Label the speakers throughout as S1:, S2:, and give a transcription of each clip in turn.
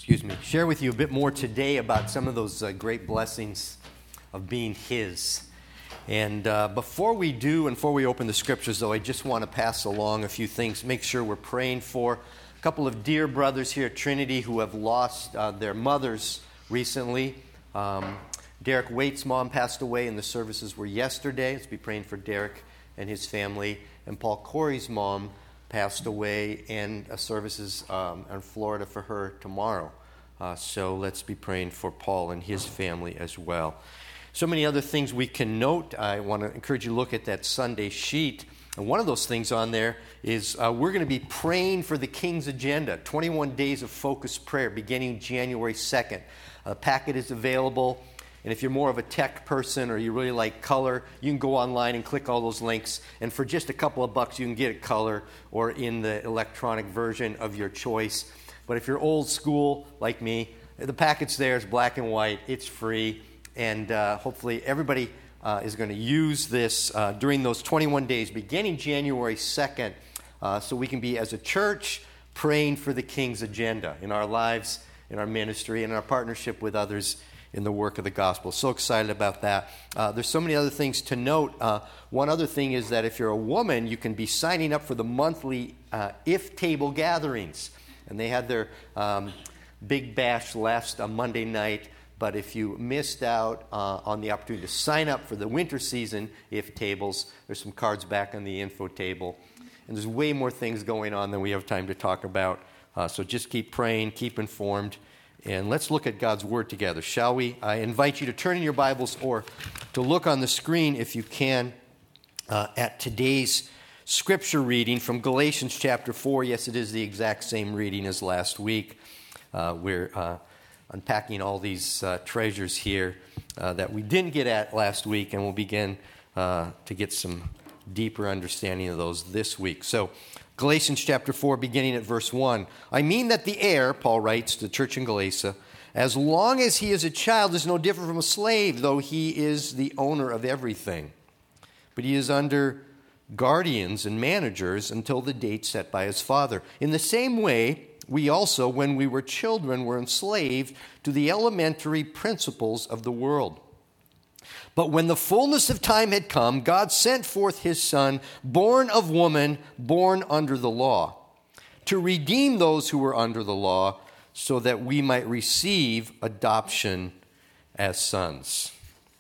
S1: share with you a bit more today about some of those great blessings of being His. And before we open the scriptures, though, I just want to pass along a few things. Make sure we're praying for a couple of dear brothers here at Trinity who have lost their mothers recently. Derek Waite's mom passed away, and the services were yesterday. Let's be praying for Derek and his family. And Paul Corey's mom passed away, and services in Florida for her tomorrow. So let's be praying for Paul and his family as well. So many other things we can note. I want to encourage you to look at that Sunday sheet. And one of those things on there is we're going to be praying for the King's Agenda, 21 days of focused prayer beginning January 2nd. A packet is available. And if you're more of a tech person or you really like color, you can go online and click all those links. And for just a couple of bucks, you can get it color or in the electronic version of your choice. But if you're old school like me, the packet's there. It's black and white. It's free. And hopefully everybody is going to use this during those 21 days, beginning January 2nd, so we can be, as a church, praying for the King's agenda in our lives, in our ministry, and in our partnership with others in the work of the gospel. So excited about that. There's so many other things to note. One other thing is that if you're a woman, you can be signing up for the monthly If Table gatherings. And they had their big bash last Monday night. But if you missed out on the opportunity to sign up for the winter season If Tables, there's some cards back on the info table. And there's way more things going on than we have time to talk about. So just keep praying, keep informed. And let's look at God's Word together, shall we? I invite you to turn in your Bibles or to look on the screen, if you can, at today's Scripture reading from Galatians chapter 4. Yes, it is the exact same reading as last week. We're unpacking all these treasures here that we didn't get at last week, and we'll begin to get some deeper understanding of those this week. So, Galatians chapter 4, beginning at verse 1. I mean that the heir, Paul writes to the church in Galatia, as long as he is a child, is no different from a slave, though he is the owner of everything. But he is under guardians and managers until the date set by his father. In the same way, we also, when we were children, were enslaved to the elementary principles of the world. But when the fullness of time had come, God sent forth his Son, born of woman, born under the law, to redeem those who were under the law, so that we might receive adoption as sons.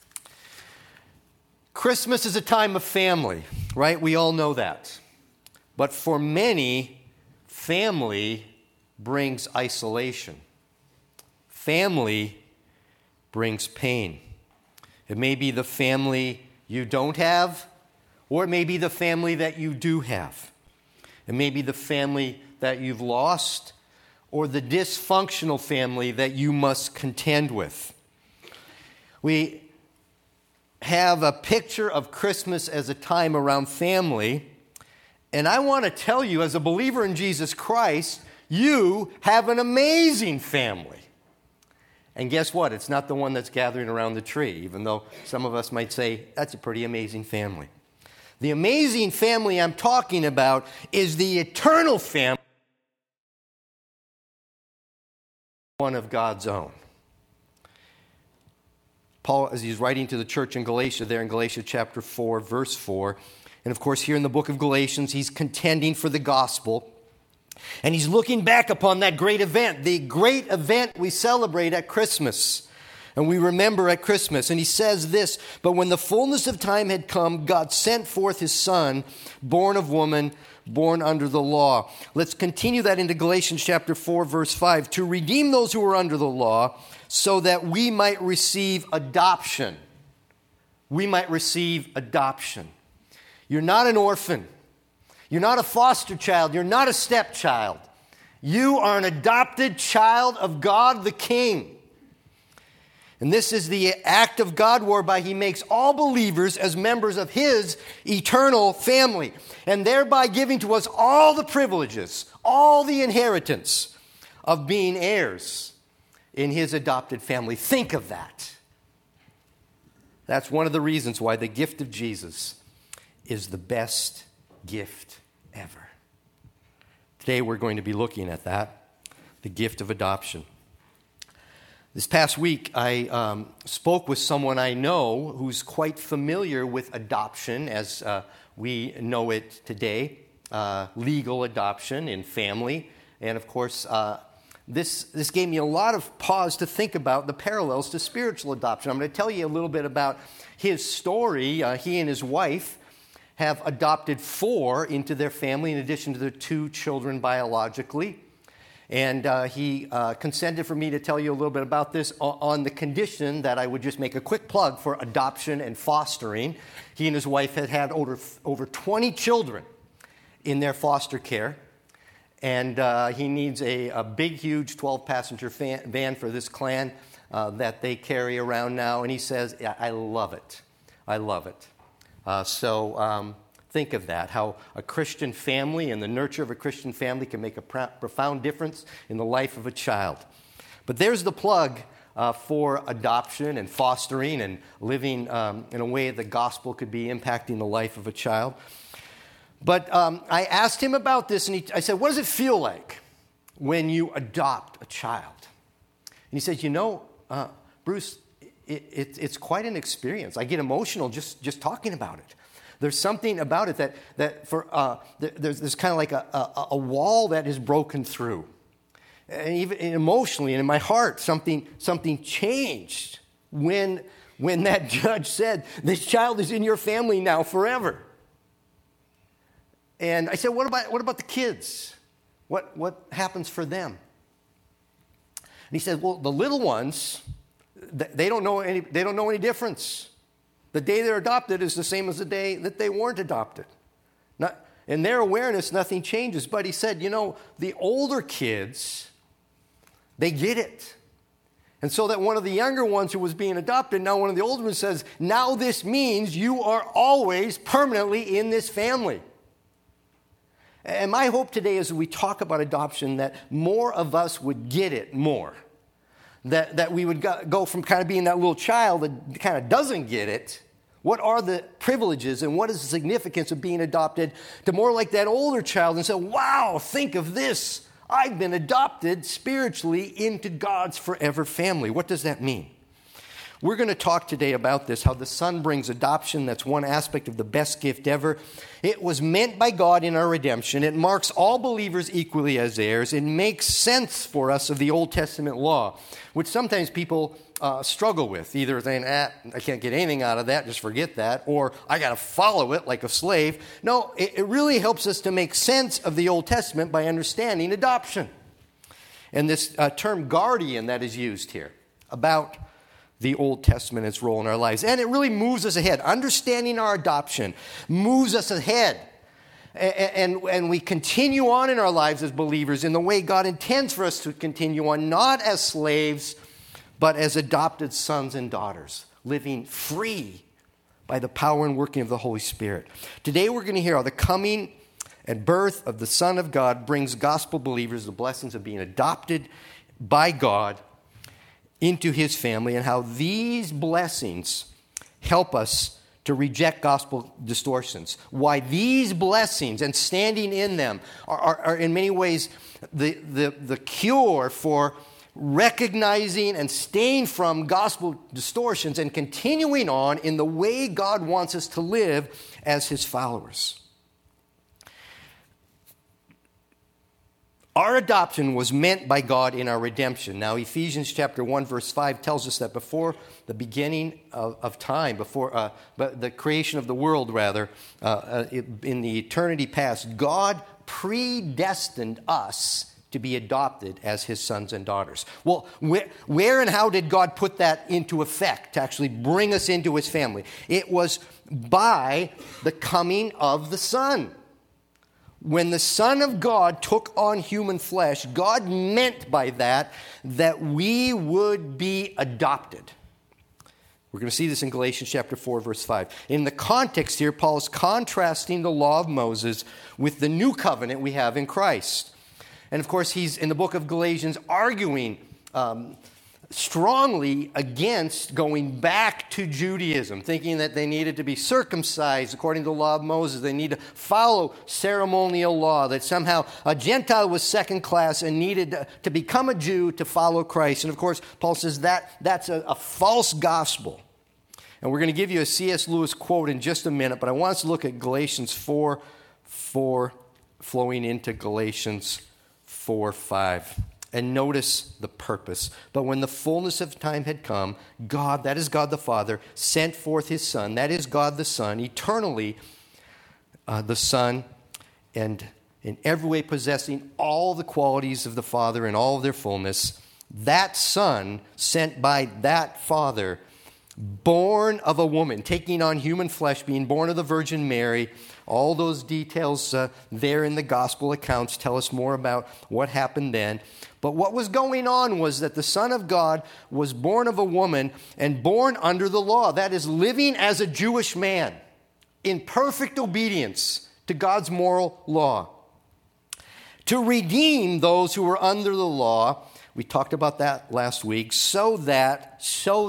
S1: Christmas is a time of family, right? We all know that. But for many, family brings isolation. Family brings pain. It may be the family you don't have, or it may be the family that you do have. It may be the family that you've lost, or the dysfunctional family that you must contend with. We have a picture of Christmas as a time around family, and I want to tell you, as a believer in Jesus Christ, you have an amazing family. And guess what? It's not the one that's gathering around the tree, even though some of us might say, that's a pretty amazing family. The amazing family I'm talking about is the eternal family, one of God's own. Paul, as he's writing to the church in Galatia, there in Galatia chapter 4, verse 4, and of course here in the book of Galatians, he's contending for the gospel. And he's looking back upon that great event, the great event we celebrate at Christmas. And we remember at Christmas. And he says this, but when the fullness of time had come, God sent forth his Son, born of woman, born under the law. Let's continue that into Galatians chapter 4, verse 5. To redeem those who are under the law, so that we might receive adoption. We might receive adoption. You're not an orphan. You're not a foster child. You're not a stepchild. You are an adopted child of God the King. And this is the act of God whereby he makes all believers as members of his eternal family, and thereby giving to us all the privileges, all the inheritance of being heirs in his adopted family. Think of that. That's one of the reasons why the gift of Jesus is the best gift ever. Today we're going to be looking at that, the gift of adoption. This past week, I spoke with someone I know who's quite familiar with adoption as we know it today, legal adoption in family. And of course, this gave me a lot of pause to think about the parallels to spiritual adoption. I'm going to tell you a little bit about his story. He and his wife have adopted 4 into their family in addition to their 2 children biologically. And he consented for me to tell you a little bit about this on the condition that I would just make a quick plug for adoption and fostering. He and his wife had over 20 children in their foster care. And he needs a big, huge 12-passenger van for this clan that they carry around now. And he says, yeah, I love it. I love it. So think of that, how a Christian family and the nurture of a Christian family can make a profound difference in the life of a child. But there's the plug for adoption and fostering and living in a way the gospel could be impacting the life of a child. But I asked him about this, and I said, what does it feel like when you adopt a child? And he said, Bruce, it's quite an experience. I get emotional just talking about it. There's something about it that there's kind of like a wall that is broken through. And even emotionally and in my heart, something changed when that judge said, this child is in your family now forever. And I said, what about the kids? What happens for them? And he said, well, the little ones, they don't know any difference. The day they're adopted is the same as the day that they weren't adopted. In their awareness, nothing changes. But he said, the older kids, they get it. And so that one of the younger ones who was being adopted, now one of the older ones says, now this means you are always permanently in this family. And my hope today as we talk about adoption that more of us would get it more. That we would go from kind of being that little child that kind of doesn't get it, what are the privileges and what is the significance of being adopted, to more like that older child and say, wow, think of this. I've been adopted spiritually into God's forever family. What does that mean? We're going to talk today about this, how the Son brings adoption. That's one aspect of the best gift ever. It was meant by God in our redemption. It marks all believers equally as heirs. It makes sense for us of the Old Testament law, which sometimes people struggle with, either saying, I can't get anything out of that, just forget that, or I got to follow it like a slave. No, it really helps us to make sense of the Old Testament by understanding adoption. And this term guardian that is used here about the Old Testament, its role in our lives. And it really moves us ahead. Understanding our adoption moves us ahead. And we continue on in our lives as believers in the way God intends for us to continue on, not as slaves, but as adopted sons and daughters, living free by the power and working of the Holy Spirit. Today we're going to hear how the coming and birth of the Son of God brings gospel believers the blessings of being adopted by God into his family, and how these blessings help us to reject gospel distortions. Why these blessings and standing in them are in many ways the cure for recognizing and staying from gospel distortions and continuing on in the way God wants us to live as his followers. Our adoption was meant by God in our redemption. Now, Ephesians chapter 1, verse 5 tells us that before the beginning of time, before the creation of the world, rather, in the eternity past, God predestined us to be adopted as his sons and daughters. Well, where and how did God put that into effect to actually bring us into his family? It was by the coming of the Son. When the Son of God took on human flesh, God meant by that we would be adopted. We're going to see this in Galatians chapter 4, verse 5. In the context here, Paul is contrasting the law of Moses with the new covenant we have in Christ. And of course, he's in the book of Galatians arguing strongly against going back to Judaism, thinking that they needed to be circumcised according to the law of Moses. They need to follow ceremonial law, that somehow a Gentile was second class and needed to become a Jew to follow Christ. And of course, Paul says that's a false gospel. And we're going to give you a C.S. Lewis quote in just a minute, but I want us to look at Galatians 4:4 flowing into Galatians 4:5. And notice the purpose. But when the fullness of time had come, God, that is God the Father, sent forth his Son, that is God the Son, eternally the Son, and in every way possessing all the qualities of the Father in all of their fullness. That Son, sent by that Father, born of a woman, taking on human flesh, being born of the Virgin Mary. All those details there in the gospel accounts tell us more about what happened then. But what was going on was that the Son of God was born of a woman and born under the law. That is, living as a Jewish man in perfect obedience to God's moral law. To redeem those who were under the law, we talked about that last week, so that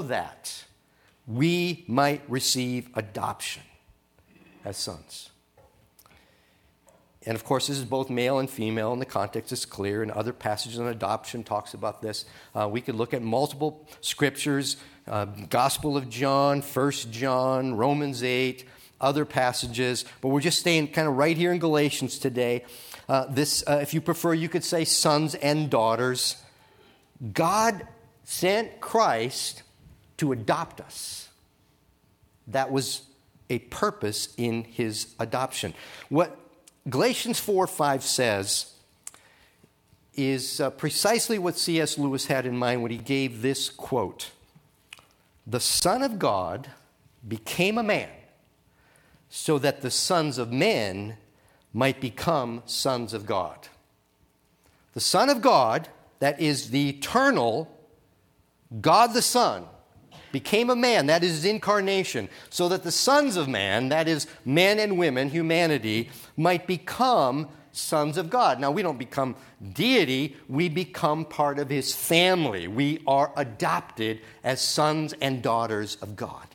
S1: we might receive adoption as sons. And of course, this is both male and female, and the context is clear, and other passages on adoption talks about this. We could look at multiple scriptures, Gospel of John, 1 John, Romans 8, other passages, but we're just staying kind of right here in Galatians today. If you prefer, you could say sons and daughters. God sent Christ to adopt us. That was a purpose in his adoption. What Galatians 4:5 says is precisely what C.S. Lewis had in mind when he gave this quote. The Son of God became a man so that the sons of men might become sons of God. The Son of God, that is the eternal God the Son, became a man, that is his incarnation, so that the sons of man, that is men and women, humanity, might become sons of God. Now, we don't become deity, we become part of his family. We are adopted as sons and daughters of God.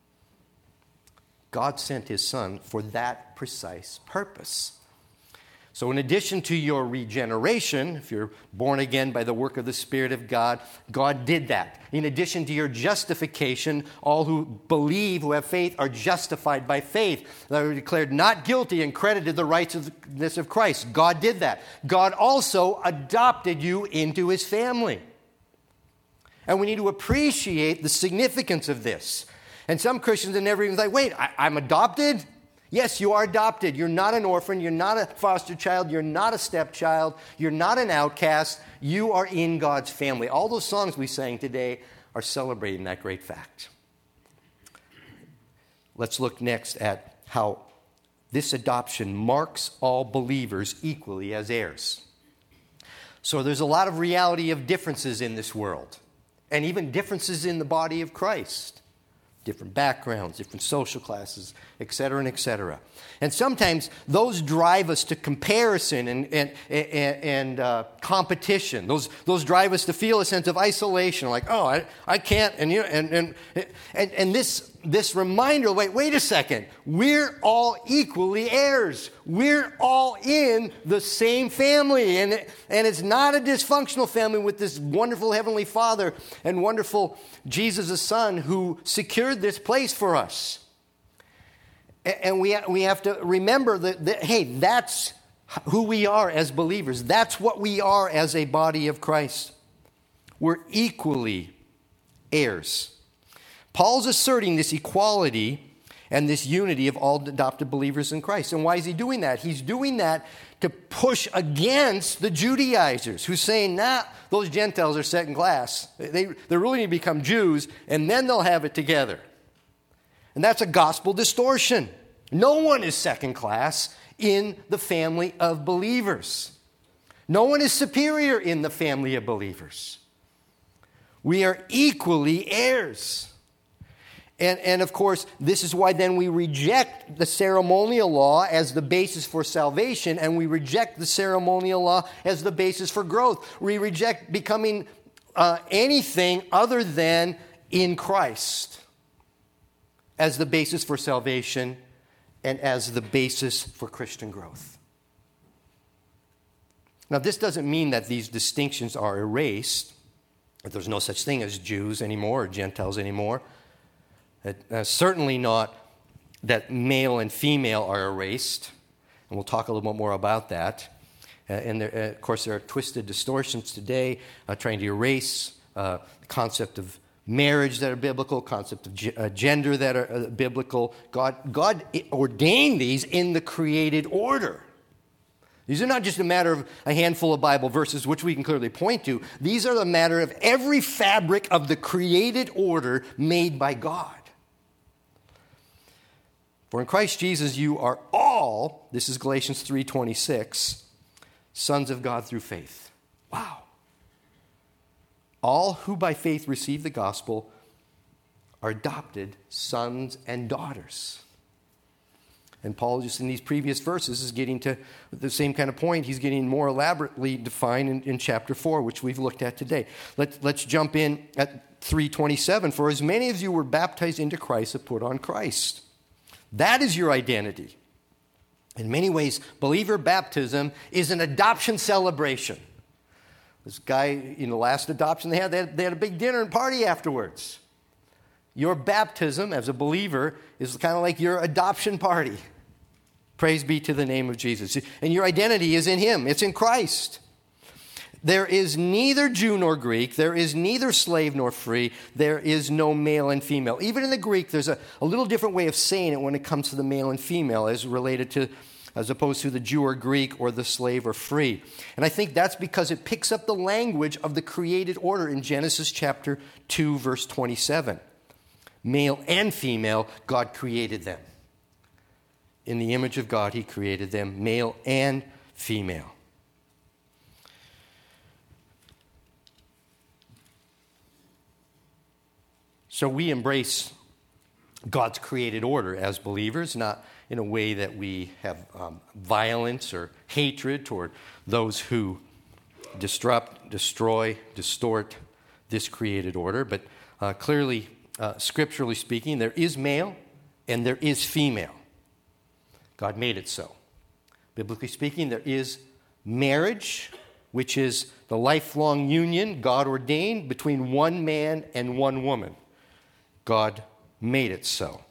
S1: God sent his Son for that precise purpose. So in addition to your regeneration, if you're born again by the work of the Spirit of God, God did that. In addition to your justification, all who believe, who have faith, are justified by faith. They were declared not guilty and credited the righteousness of Christ. God did that. God also adopted you into his family. And we need to appreciate the significance of this. And some Christians are never even like, wait, I'm adopted? Yes, you are adopted. You're not an orphan. You're not a foster child. You're not a stepchild. You're not an outcast. You are in God's family. All those songs we sang today are celebrating that great fact. Let's look next at how this adoption marks all believers equally as heirs. So there's a lot of reality of differences in this world, and even differences in the body of Christ. Different backgrounds, different social classes, et cetera, and et cetera. And sometimes those drive us to comparison and competition. Those drive us to feel a sense of isolation, like, oh, I can't. And this reminder, wait a second, we're all equally heirs. We're all in the same family, and it's not a dysfunctional family with this wonderful Heavenly Father and wonderful Jesus the Son who secured this place for us. And we have to remember that, hey, that's who we are as believers. That's what we are as a body of Christ. We're equally heirs. Paul's asserting this equality and this unity of all adopted believers in Christ. And why is he doing that? He's doing that to push against the Judaizers who saying, those Gentiles are second class. They really need to become Jews, and then they'll have it together. And that's a gospel distortion. No one is second class in the family of believers. No one is superior in the family of believers. We are equally heirs. And of course, this is why then we reject the ceremonial law as the basis for salvation, and we reject the ceremonial law as the basis for growth. We reject becoming anything other than in Christ as the basis for salvation and as the basis for Christian growth. Now, this doesn't mean that these distinctions are erased, that there's no such thing as Jews anymore or Gentiles anymore. Certainly not that male and female are erased, and we'll talk a little bit more about that. And there, of course, there are twisted distortions today trying to erase the concept of marriage that are biblical, concept of gender that are biblical. God ordained these in the created order. These are not just a matter of a handful of Bible verses, which we can clearly point to. These are the matter of every fabric of the created order made by God. For in Christ Jesus you are all, this is Galatians 3:26, sons of God through faith. Wow. All who by faith receive the gospel are adopted sons and daughters. And Paul, just in these previous verses, is getting to the same kind of point. He's getting more elaborately defined in chapter 4, which we've looked at today. Let's jump in at 3:27. For as many of you were baptized into Christ have put on Christ. That is your identity. In many ways, believer baptism is an adoption celebration. This guy, in the last adoption they had a big dinner and party afterwards. Your baptism as a believer is kind of like your adoption party. Praise be to the name of Jesus. And your identity is in Him. It's in Christ. There is neither Jew nor Greek. There is neither slave nor free. There is no male and female. Even in the Greek, there's a little different way of saying it when it comes to the male and female as opposed to the Jew or Greek or the slave or free. And I think that's because it picks up the language of the created order in Genesis chapter 2, verse 27. Male and female, God created them. In the image of God, He created them, male and female. So we embrace God's created order as believers, not in a way that we have violence or hatred toward those who disrupt, destroy, distort this created order. But clearly, scripturally speaking, there is male and there is female. God made it so. Biblically speaking, there is marriage, which is the lifelong union God ordained between one man and one woman. God made it so.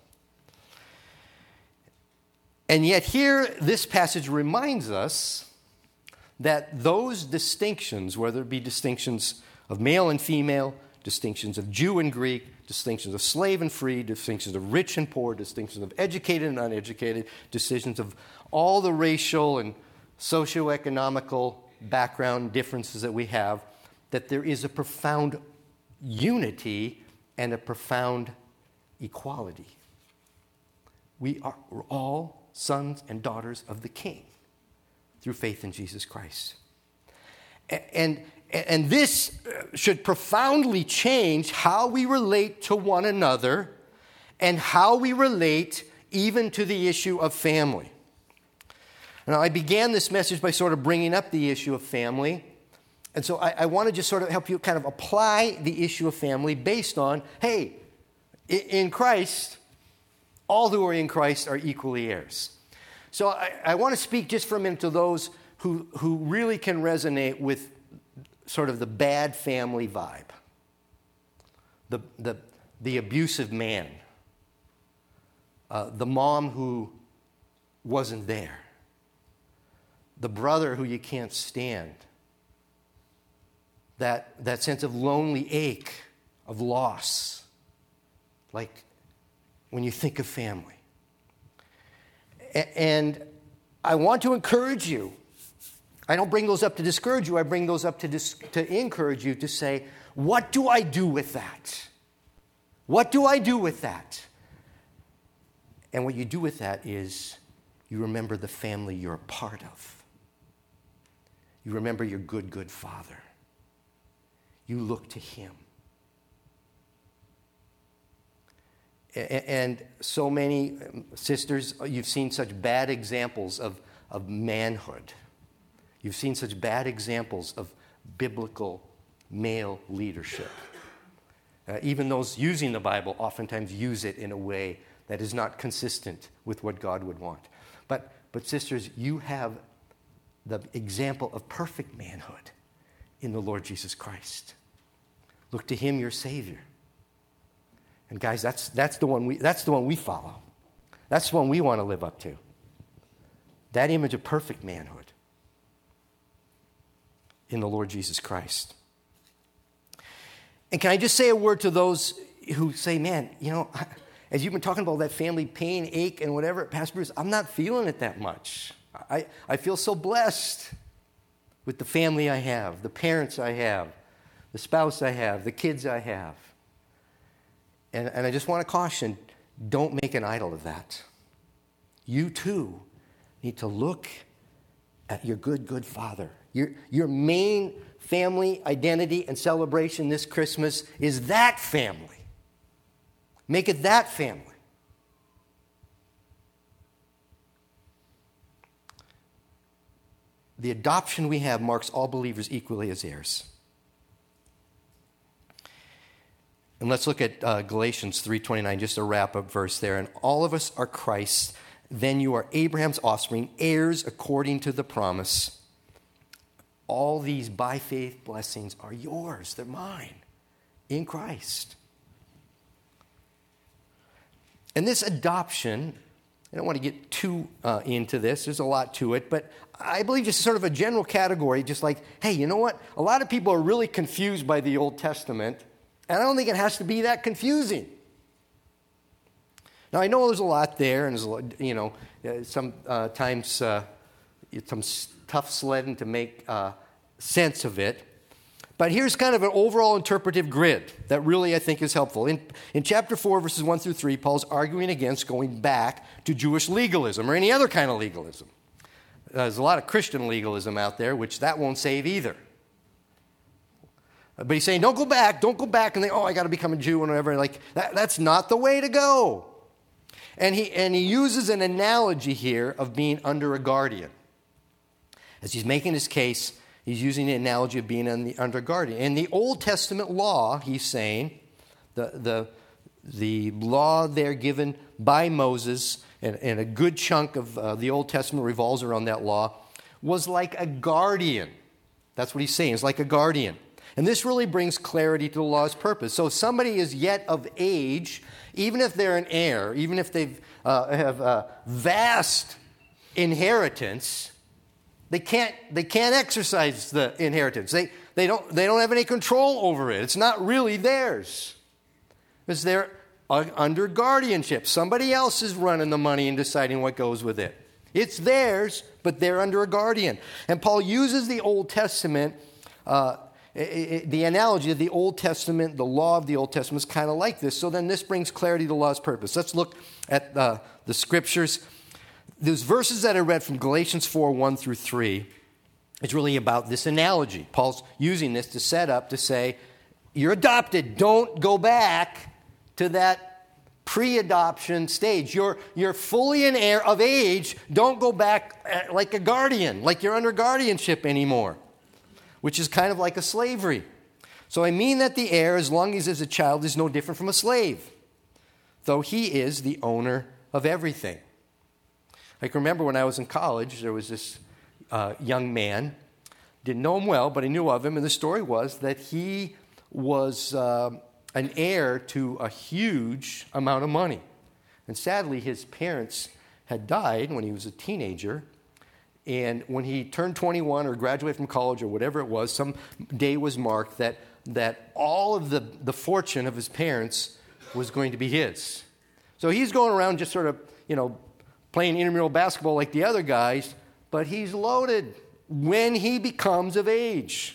S1: And yet here, this passage reminds us that those distinctions, whether it be distinctions of male and female, distinctions of Jew and Greek, distinctions of slave and free, distinctions of rich and poor, distinctions of educated and uneducated, distinctions of all the racial and socioeconomical background differences that we have, that there is a profound unity and a profound equality. We are all sons and daughters of the King through faith in Jesus Christ. And this should profoundly change how we relate to one another and how we relate even to the issue of family. Now, I began this message by sort of bringing up the issue of family. And so I want to just sort of help you kind of apply the issue of family based on, hey, in Christ, all who are in Christ are equally heirs. So I want to speak just for a minute to those who really can resonate with sort of the bad family vibe. The abusive man. The mom who wasn't there. The brother who you can't stand. That sense of lonely ache, of loss. Like when you think of family. And I want to encourage you. I don't bring those up to discourage you. I bring those up to encourage you to say, what do I do with that? What do I do with that? And what you do with that is you remember the family you're a part of. You remember your good father. You look to him. And so many sisters, you've seen such bad examples of manhood. You've seen such bad examples of biblical male leadership. Even those using the Bible oftentimes use it in a way that is not consistent with what God would want. But sisters, you have the example of perfect manhood in the Lord Jesus Christ. Look to him, your Savior. And guys, that's the one we follow. That's the one we want to live up to. That image of perfect manhood in the Lord Jesus Christ. And can I just say a word to those who say, man, as you've been talking about that family pain, ache, and whatever, Pastor Bruce, I'm not feeling it that much. I feel so blessed with the family I have, the parents I have, the spouse I have, the kids I have. And I just want to caution, don't make an idol of that. You too need to look at your good Father. Your main family identity and celebration this Christmas is that family. Make it that family. The adoption we have marks all believers equally as heirs. And let's look at Galatians 3:29, just a wrap-up verse there. And all of us are Christ's. Then you are Abraham's offspring, heirs according to the promise. All these by faith blessings are yours. They're mine in Christ. And this adoption, I don't want to get too into this. There's a lot to it. But I believe just sort of a general category, just like, hey, you know what? A lot of people are really confused by the Old Testament. And I don't think it has to be that confusing. Now, I know there's a lot there, and there's, sometimes it's some tough sledding to make sense of it. But here's kind of an overall interpretive grid that really I think is helpful. In chapter 4, verses 1 through 3, Paul's arguing against going back to Jewish legalism or any other kind of legalism. There's a lot of Christian legalism out there, which that won't save either. But he's saying, don't go back and think, I got to become a Jew and whatever. Like, that's not the way to go. And he uses an analogy here of being under a guardian. As he's making his case, he's using the analogy of being under a guardian. In the Old Testament law, he's saying, the law there given by Moses, and a good chunk of the Old Testament revolves around that law, was like a guardian. That's what he's saying. It's like a guardian. And this really brings clarity to the law's purpose. So if somebody is yet of age, even if they're an heir, even if they have a vast inheritance, they can't exercise the inheritance. They don't have any control over it. It's not really theirs. Because they're under guardianship. Somebody else is running the money and deciding what goes with it. It's theirs, but they're under a guardian. And Paul uses the Old Testament, the analogy of the Old Testament, the law of the Old Testament is kind of like this. So then this brings clarity to the law's purpose. Let's look at the scriptures. Those verses that I read from Galatians 4, 1 through 3, it's really about this analogy. Paul's using this to set up to say, you're adopted. Don't go back to that pre-adoption stage. You're fully an heir of age. Don't go back like a guardian, like you're under guardianship anymore, which is kind of like a slavery. So I mean that the heir, as long as he's a child, is no different from a slave, though he is the owner of everything. I can remember when I was in college, there was this young man. Didn't know him well, but I knew of him, and the story was that he was an heir to a huge amount of money. And sadly, his parents had died when he was a teenager. And when he turned 21 or graduated from college or whatever it was, some day was marked that all of the fortune of his parents was going to be his. So he's going around just sort of, playing intramural basketball like the other guys, but he's loaded when he becomes of age.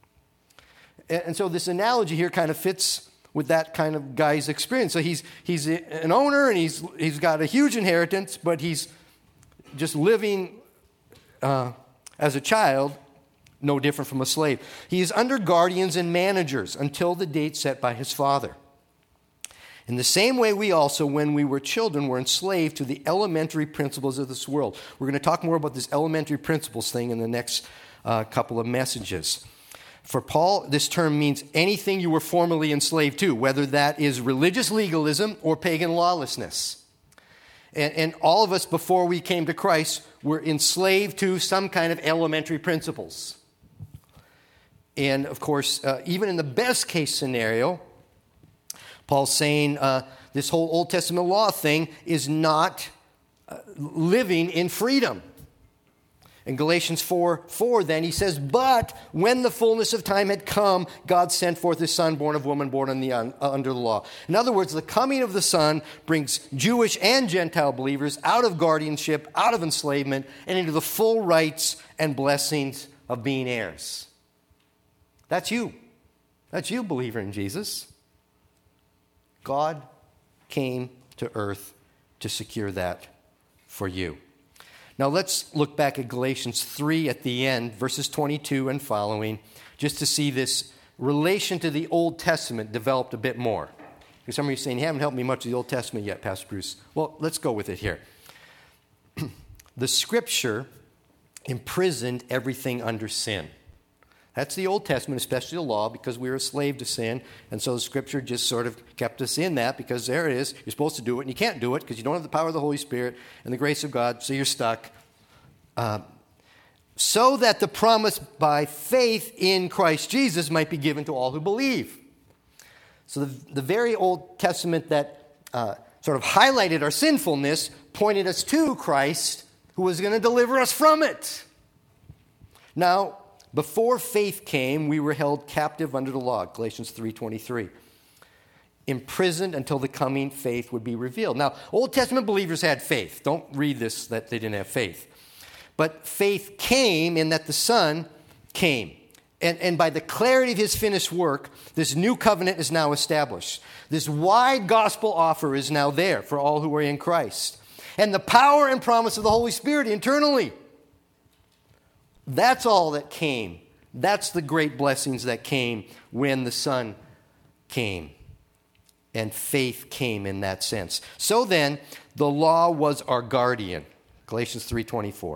S1: And so this analogy here kind of fits with that kind of guy's experience. So he's an owner and he's got a huge inheritance, but he's just living as a child, no different from a slave. He is under guardians and managers until the date set by his father. In the same way, we also, when we were children, were enslaved to the elementary principles of this world. We're going to talk more about this elementary principles thing in the next couple of messages. For Paul, this term means anything you were formerly enslaved to, whether that is religious legalism or pagan lawlessness. And all of us, before we came to Christ, were enslaved to some kind of elementary principles. And, of course, even in the best case scenario, Paul's saying this whole Old Testament law thing is not living in freedom. In Galatians 4:4, then, he says, "But when the fullness of time had come, God sent forth his Son, born of woman, born under the law." In other words, the coming of the Son brings Jewish and Gentile believers out of guardianship, out of enslavement, and into the full rights and blessings of being heirs. That's you. That's you, believer in Jesus. God came to earth to secure that for you. Now let's look back at Galatians 3 at the end, verses 22 and following, just to see this relation to the Old Testament developed a bit more. Because some of you are saying, you haven't helped me much with the Old Testament yet, Pastor Bruce. Well, let's go with it here. The Scripture imprisoned everything under sin. That's the Old Testament, especially the law, because we were a slave to sin. And so the Scripture just sort of kept us in that because there it is. You're supposed to do it, and you can't do it because you don't have the power of the Holy Spirit and the grace of God, so you're stuck. So that the promise by faith in Christ Jesus might be given to all who believe. So the very Old Testament that sort of highlighted our sinfulness pointed us to Christ, who was going to deliver us from it. Now, before faith came, we were held captive under the law, Galatians 3:23. Imprisoned until the coming faith would be revealed. Now, Old Testament believers had faith. Don't read this that they didn't have faith. But faith came in that the Son came. And by the clarity of his finished work, this new covenant is now established. This wide gospel offer is now there for all who are in Christ. And the power and promise of the Holy Spirit internally. That's all that came. That's the great blessings that came when the Son came. And faith came in that sense. So then, the law was our guardian. Galatians 3:24.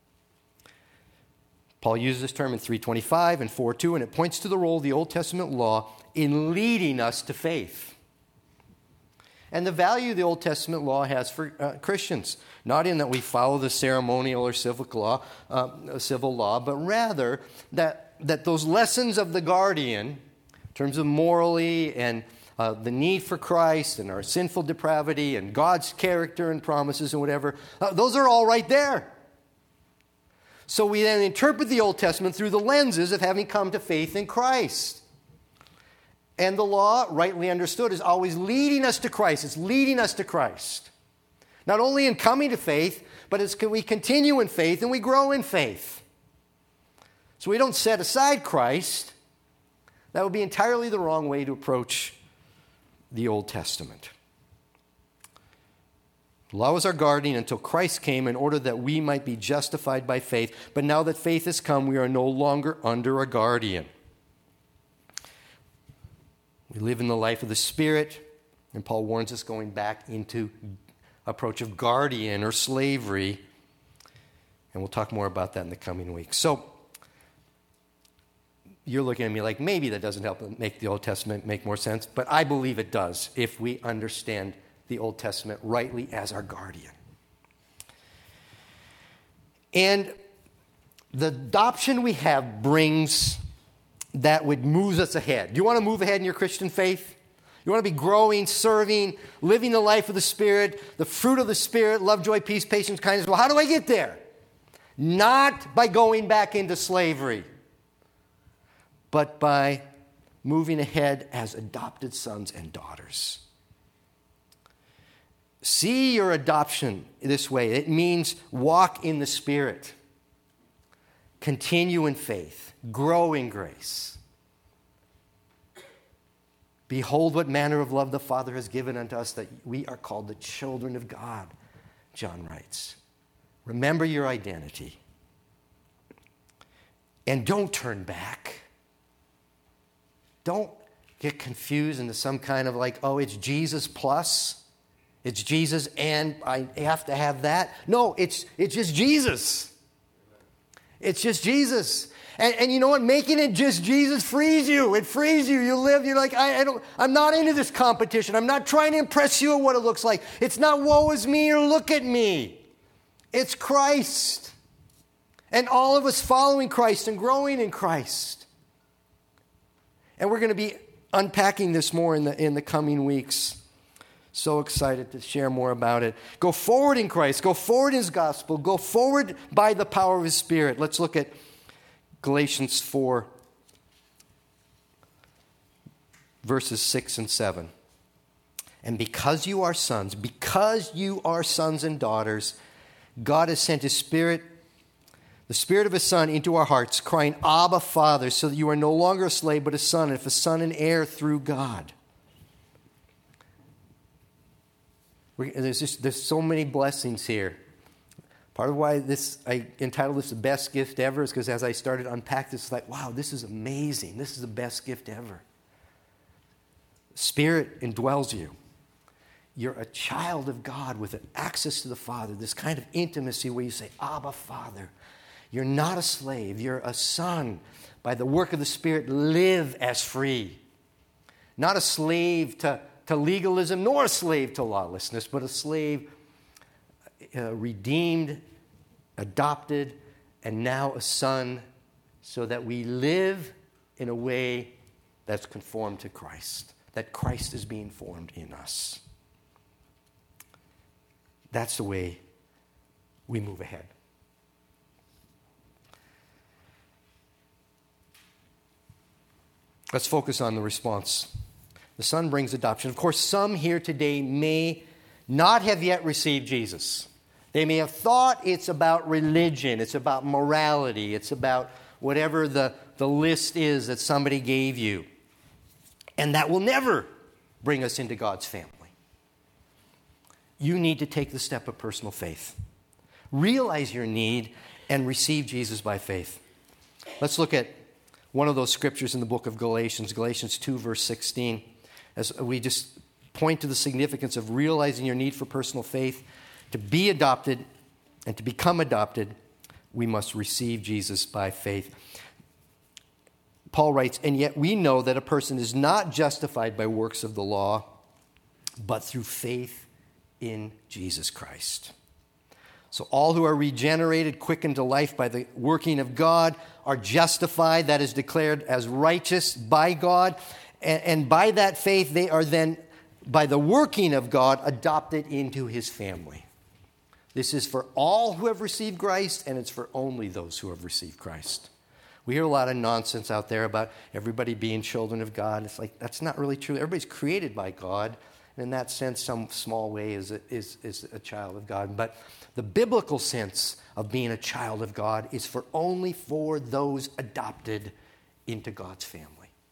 S1: Paul uses this term in 3:25 and 4:2, and it points to the role of the Old Testament law in leading us to faith. And the value the Old Testament law has for Christians, not in that we follow the ceremonial or civil law, but rather that those lessons of the guardian, in terms of morally and the need for Christ and our sinful depravity and God's character and promises and whatever, those are all right there. So we then interpret the Old Testament through the lenses of having come to faith in Christ. And the law, rightly understood, is always leading us to Christ. It's leading us to Christ. Not only in coming to faith, but as we continue in faith and we grow in faith. So we don't set aside Christ. That would be entirely the wrong way to approach the Old Testament. The law was our guardian until Christ came in order that we might be justified by faith. But now that faith has come, we are no longer under a guardian. We live in the life of the Spirit, and Paul warns us going back into approach of guardian or slavery. And we'll talk more about that in the coming weeks. So, you're looking at me like maybe that doesn't help make the Old Testament make more sense, but I believe it does if we understand the Old Testament rightly as our guardian. And the adoption we have brings that which moves us ahead. Do you want to move ahead in your Christian faith? You want to be growing, serving, living the life of the Spirit, the fruit of the Spirit, love, joy, peace, patience, kindness. Well, how do I get there? Not by going back into slavery, but by moving ahead as adopted sons and daughters. See your adoption this way. It means walk in the Spirit. Continue in faith. Grow in grace. Behold what manner of love the Father has given unto us, that we are called the children of God, John writes. Remember your identity. And don't turn back. Don't get confused into some kind of like, oh, it's Jesus plus. It's Jesus and I have to have that. No, it's just Jesus. It's just Jesus. And you know what? Making it just Jesus frees you. It frees you. You live, you're like, I'm not into this competition. I'm not trying to impress you at what it looks like. It's not woe is me or look at me. It's Christ. And all of us following Christ and growing in Christ. And we're going to be unpacking this more in the coming weeks. So excited to share more about it. Go forward in Christ. Go forward in His gospel. Go forward by the power of His Spirit. Let's look at Galatians 4, verses 6 and 7. And because you are sons and daughters, God has sent His Spirit, the Spirit of His Son, into our hearts, crying, Abba, Father, so that you are no longer a slave, but a son, and if a son, an heir through God. There's so many blessings here. Part of why I entitled this the best gift ever is because as I started to unpack this, it's like, wow, this is amazing. This is the best gift ever. Spirit indwells you. You're a child of God with access to the Father, this kind of intimacy where you say, Abba, Father. You're not a slave. You're a son. By the work of the Spirit, live as free. Not a slave to legalism, nor a slave to lawlessness, but a slave redeemed, adopted, and now a son, so that we live in a way that's conformed to Christ, that Christ is being formed in us. That's the way we move ahead. Let's focus on the response. The Son brings adoption. Of course, some here today may not have yet received Jesus. They may have thought it's about religion, it's about morality, it's about whatever the list is that somebody gave you. And that will never bring us into God's family. You need to take the step of personal faith. Realize your need and receive Jesus by faith. Let's look at one of those scriptures in the book of Galatians, Galatians 2, verse 16. As we just point to the significance of realizing your need for personal faith, to be adopted and to become adopted, we must receive Jesus by faith. Paul writes, and yet we know that a person is not justified by works of the law, but through faith in Jesus Christ. So all who are regenerated, quickened to life by the working of God, are justified, that is declared as righteous by God. And by that faith, they are then, by the working of God, adopted into His family. This is for all who have received Christ, and it's for only those who have received Christ. We hear a lot of nonsense out there about everybody being children of God. It's like, that's not really true. Everybody's created by God. And in that sense, some small way is a child of God. But the biblical sense of being a child of God is only for those adopted into God's family.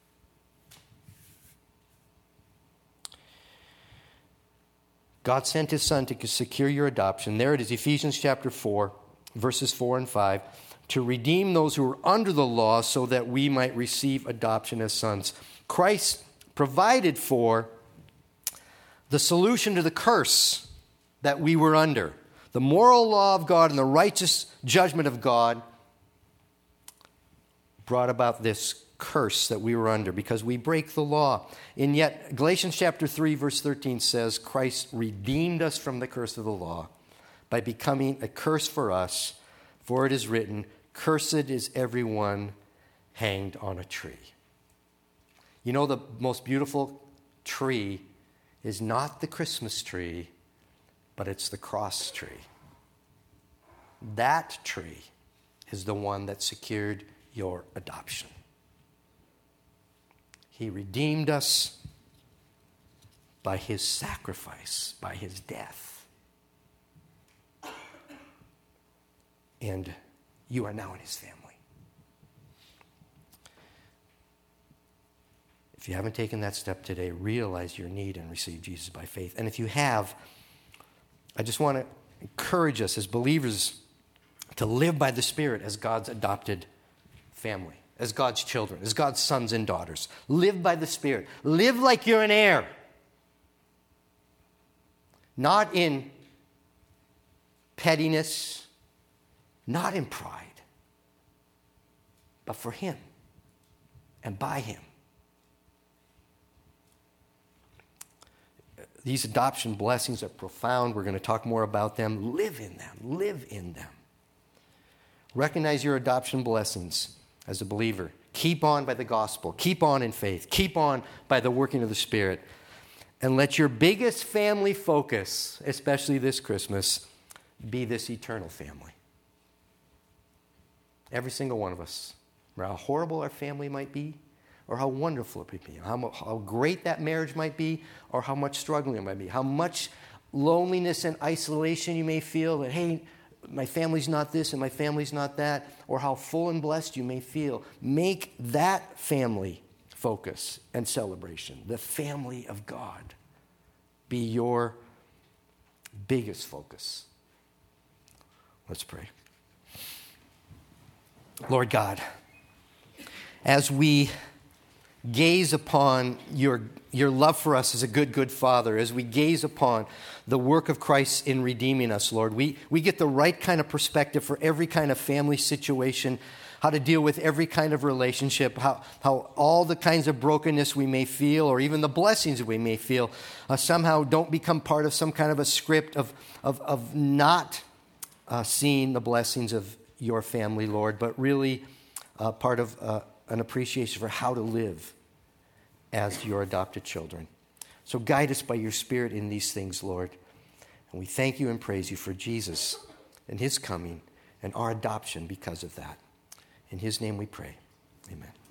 S1: God sent His Son to secure your adoption. There it is, Ephesians chapter 4, verses 4 and 5. To redeem those who are under the law so that we might receive adoption as sons. Christ provided for the solution to the curse that we were under. The moral law of God and the righteous judgment of God brought about this curse that we were under because we break the law. And yet, Galatians chapter 3, verse 13 says, Christ redeemed us from the curse of the law by becoming a curse for us, for it is written, cursed is everyone hanged on a tree. You know, the most beautiful tree is not the Christmas tree, but it's the cross tree. That tree is the one that secured your adoption. He redeemed us by His sacrifice, by His death. And you are now in His family. If you haven't taken that step today, realize your need and receive Jesus by faith. And if you have, I just want to encourage us as believers to live by the Spirit as God's adopted family, as God's children, as God's sons and daughters. Live by the Spirit. Live like you're an heir. Not in pettiness, not in pride, but for him and by him. These adoption blessings are profound. We're going to talk more about them. Live in them. Live in them. Recognize your adoption blessings as a believer. Keep on by the gospel. Keep on in faith. Keep on by the working of the Spirit. And let your biggest family focus, especially this Christmas, be this eternal family. Every single one of us. No matter how horrible our family might be, or how wonderful it might be, how great that marriage might be, or how much struggling it might be, how much loneliness and isolation you may feel that, hey, my family's not this and my family's not that, or how full and blessed you may feel. Make that family focus and celebration, the family of God, be your biggest focus. Let's pray. Lord God, as we gaze upon your love for us as a good Father, as we gaze upon the work of Christ in redeeming us, Lord, we get the right kind of perspective for every kind of family situation, how to deal with every kind of relationship, how all the kinds of brokenness we may feel, or even the blessings we may feel, somehow don't become part of some kind of a script of not seeing the blessings of your family, Lord, but really part of an appreciation for how to live as your adopted children. So guide us by your Spirit in these things, Lord. And we thank you and praise you for Jesus and his coming and our adoption because of that. In his name we pray. Amen.